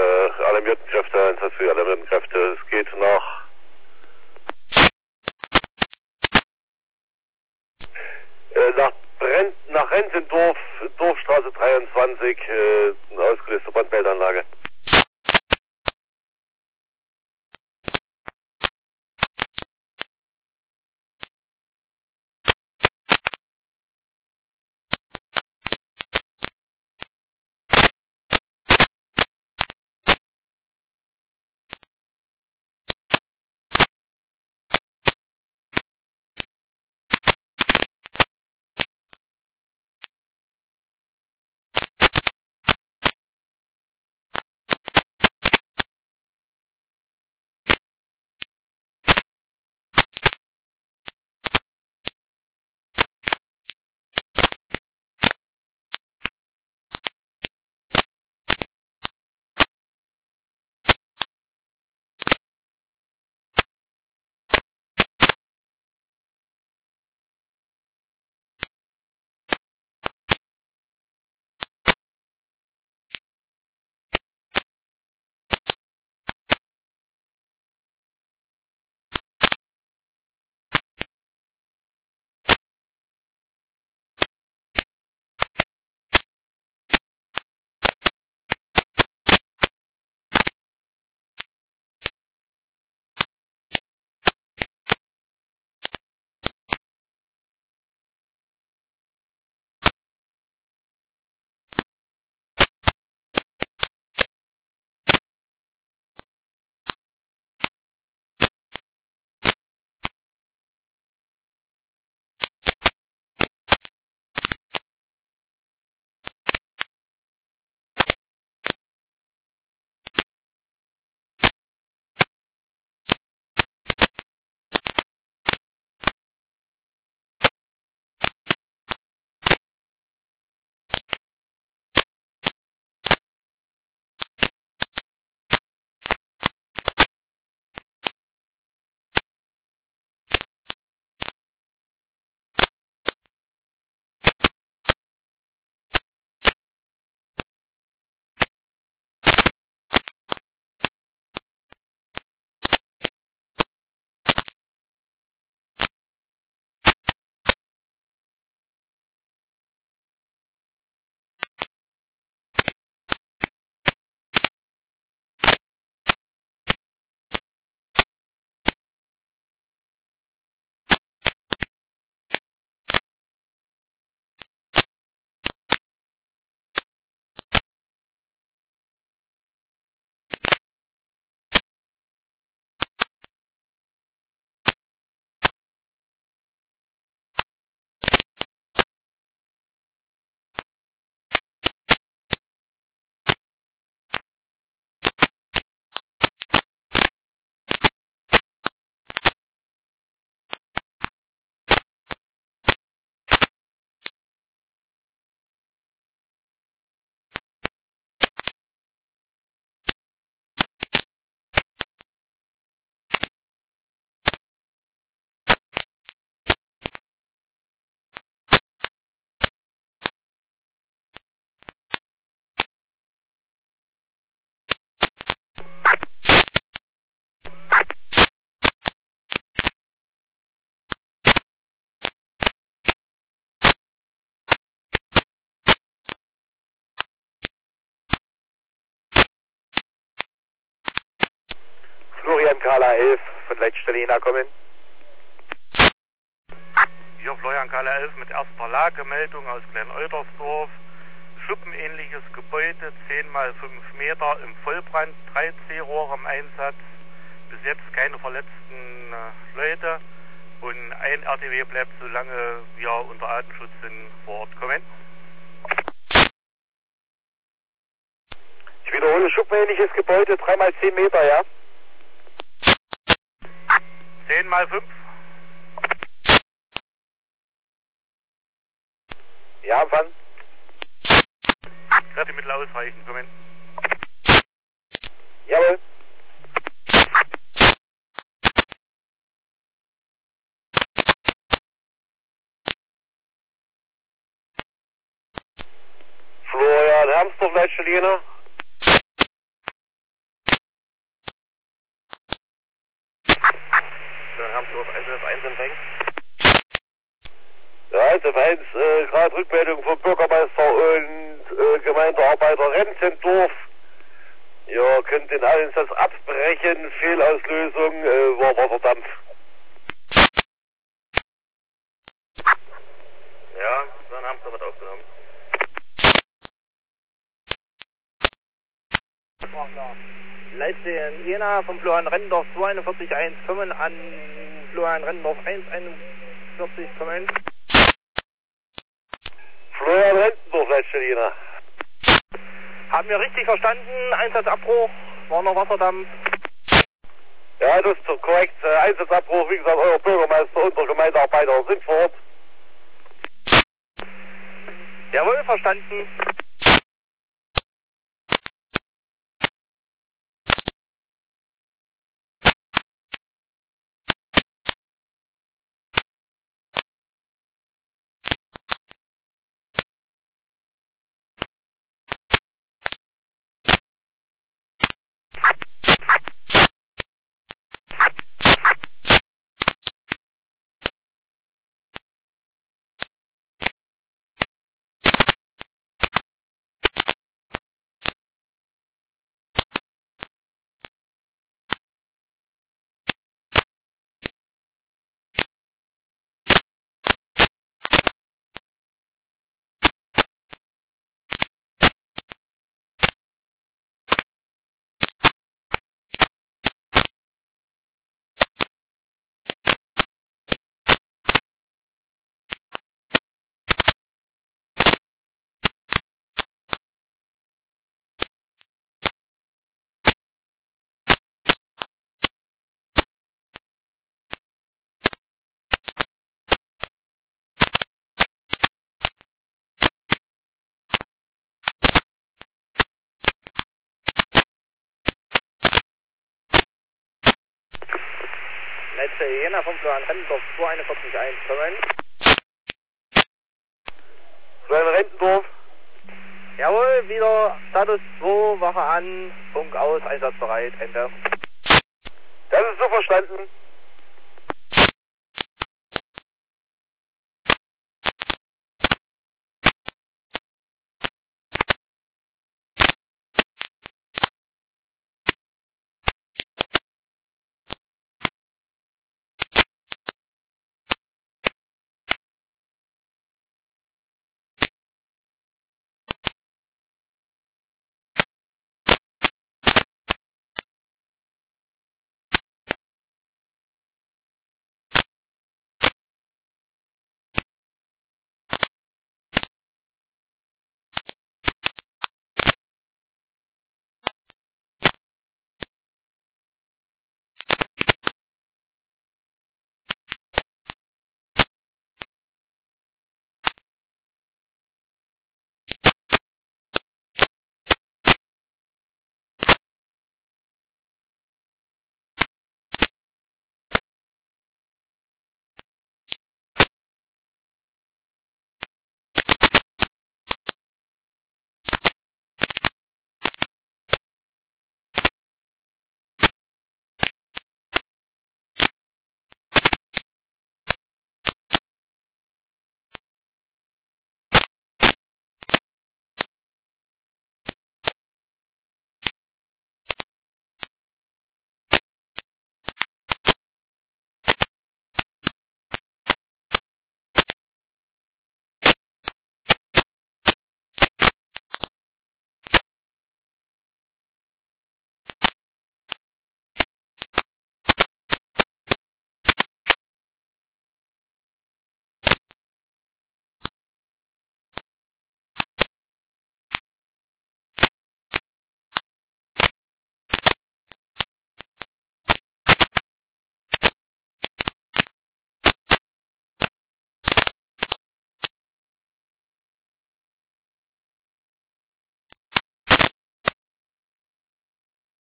alarmierten Kräfte, Einsatz für alarmierten Kräfte. Es geht nach Renzendorf, Dorfstraße 23, eine ausgelöste Brandmeldeanlage. Florian Kala 11 von Leitstelle Jena kommen. Hier Florian Kala 11 mit erster Lagemeldung aus Klein-Eutersdorf. Schuppenähnliches Gebäude, 10 x 5 Meter im Vollbrand, 3 C-Rohre im Einsatz. Bis jetzt keine verletzten Leute und ein RTW bleibt, solange wir unter Atemschutz sind, vor Ort kommen. Ich wiederhole, schuppenähnliches Gebäude, 3 x 10 Meter, ja? 10 x 5. Ja, wann? Kräftemittel ausreichen, kommen. Jawohl. Florian Hermsdorf, Leitstelle Jena. Hamsdorf, Einsatz 1 empfängt. Ja, Einsatz 1, gerade Rückmeldung vom Bürgermeister und Gemeindearbeiter Renzendorf. Ja, könnt den Einsatz abbrechen, Fehlauslösung, war Wasserdampf. Ja, dann haben sie was aufgenommen. Leitstelle Jena vom Florian Rennendorf 4215 an Florian Rennendorf 141 Florian Renzendorf, Leitstelle Jena. Haben wir richtig verstanden? Einsatzabbruch, war noch Wasserdampf. Ja, das ist doch korrekt. Einsatzabbruch, wie gesagt, euer Bürgermeister und der Gemeindearbeiter sind vor Ort. Jawohl, verstanden. Leitstelle Jena vom Florian Rennendorf 24115. Florian Renzendorf. Jawohl, wieder Status 2, Wache an, Funk aus, einsatzbereit, Ende. Das ist so verstanden.